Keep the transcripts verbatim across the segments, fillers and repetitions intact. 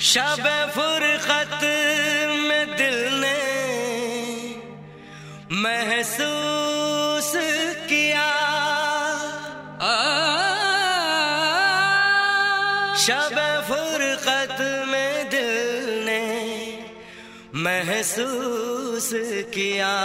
शब-ए फुरकत में दिल ने महसूस किया, शब-ए फुरकत में दिल ने महसूस किया।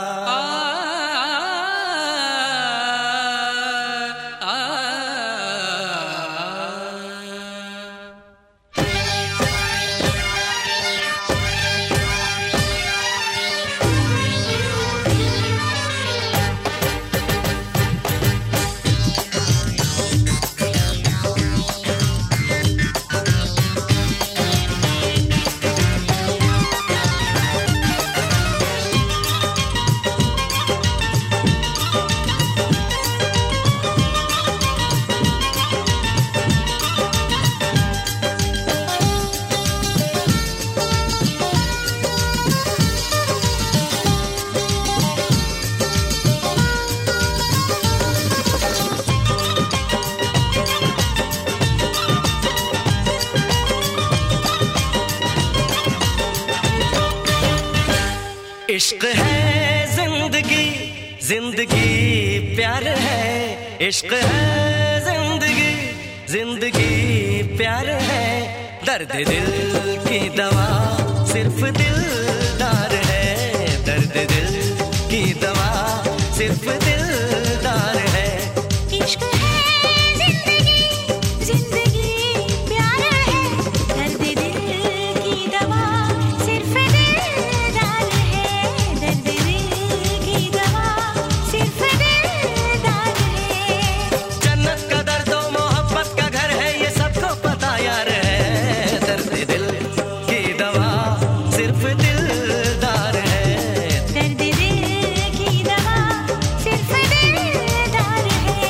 इश्क है जिंदगी, जिंदगी प्यार है। इश्क है जिंदगी, जिंदगी प्यार है। दर्द दिल की दवा सिर्फ दिलदार है। दर्द दिल की दवा सिर्फ दिलदार है। इश्क है जिंदगी, जिंदगी प्यार है। दर्द दिल की दवा सिर्फ दिलदार है। दर्द दिल की दवा सिर्फ दिलदार है। जन्नत का दर्द और मोहब्बत का घर है, ये सबको पता यार है। दर्द दिल की दवा सिर्फ दिलदार है। दर्द दिल की दवा सिर्फ दिलदार है।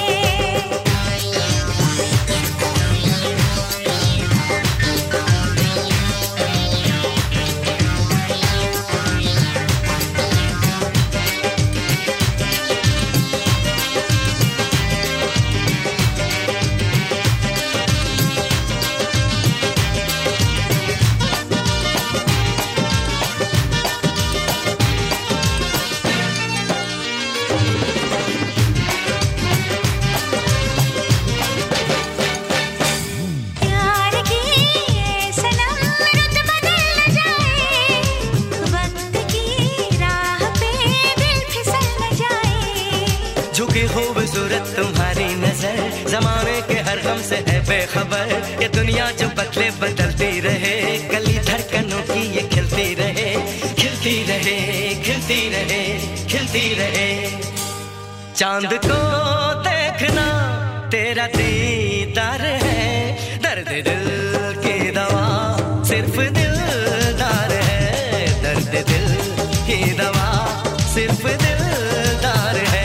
प्यार की ये सनम रुत बदल न जाए, वक्त की राह पे दिल फिसल न जाए। झुकी खूबसूरत तुम्हारी नजर जमाने के हर गम से है बेखबर। ये दुनिया जो बदले बदलती रहे, गली धड़कनों की ये खिलती रहे, खिलती रहे, खिलती रहे, खिलती रहे। चांद को देखना तेरा दीदार है। दर्द दिल की दवा सिर्फ दिलदार है। दर्द दिल की दवा सिर्फ दिलदार है।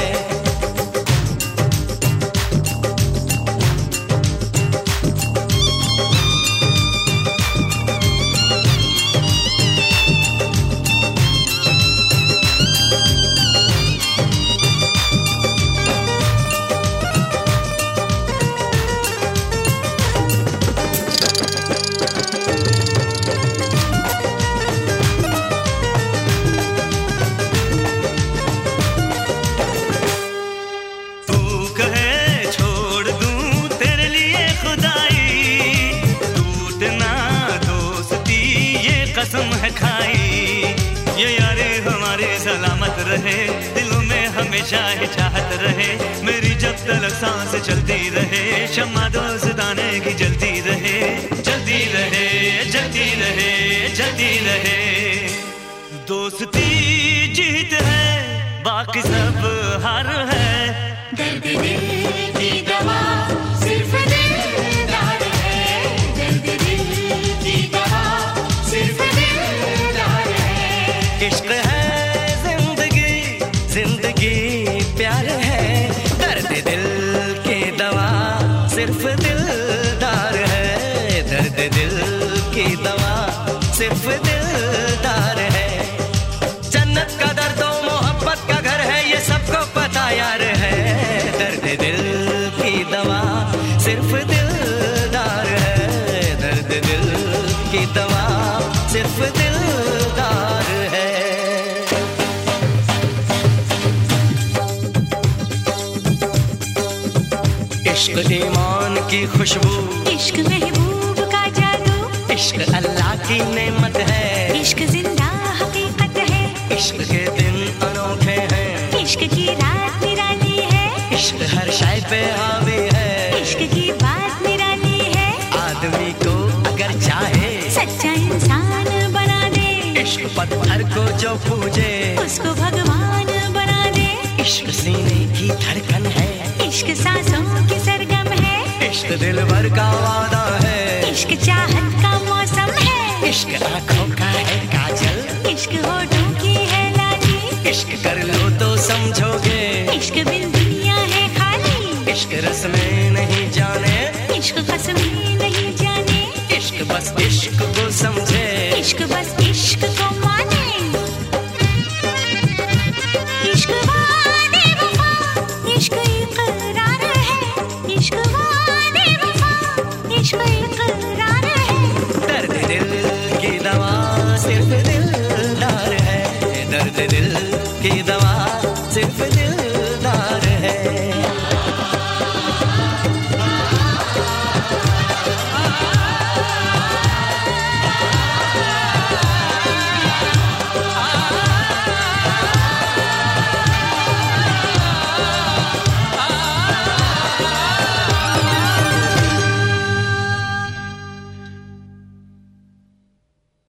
तू कहे छोड़ दूं तेरे लिए खुदाई, टूटना दोस्ती ये कसम है खाई। ये यारे हमारे सलामत रहे, दिलों में हमेशा ही चाहत रहे। मेरी जब तक सांस चलती रहे, शम्मा दोस्ताने की जलती रहे, जलती रहे, जलती रहे, जलती रहे। दोस्ती जीत है, बाकी सब हार है। दर्द दिल की दवा सिर्फ दिलदार है। दर्द दिल की दवा सिर्फ दिलदार है। इश्क है जिंदगी, जिंदगी प्यार है। दर्द दिल की दवा सिर्फ दिलदार है। दर्द दिल की दवा सिर्फ दिलदार है। जन्नत का दर्द और मोहब्बत का घर है, ये सबको पता यार है। दर्द दिल की दवा सिर्फ दिलदार है। इश्क ईमान की खुशबू, इश्क महबूब का जादू, इश्क अल्लाह की नेमत है, इश्क जिंदा हकीकत है, इश्क के दिन अनोखे हैं, इश्क की रात निराली है, इश्क हर शय पे हावी है, इश्क की बात निराली है, आदमी को अगर चाहे सच्चा इंसान बना दे, इश्क पत्थर को जो पूजे उसको भगवान बना दे, इश्क सीने की धड़कन है, इश्क सांसों की सरगम है, इश्क दिलबर का वादा है, इश्क चाहत का मौसम है, इश्क आंखों का है काजल, इश्क होठों की है लाली, इश्क कर लो तो समझोगे, इश्क बिन दुनिया है खाली, इश्क रस में नहीं जाने, इश्क कसम ही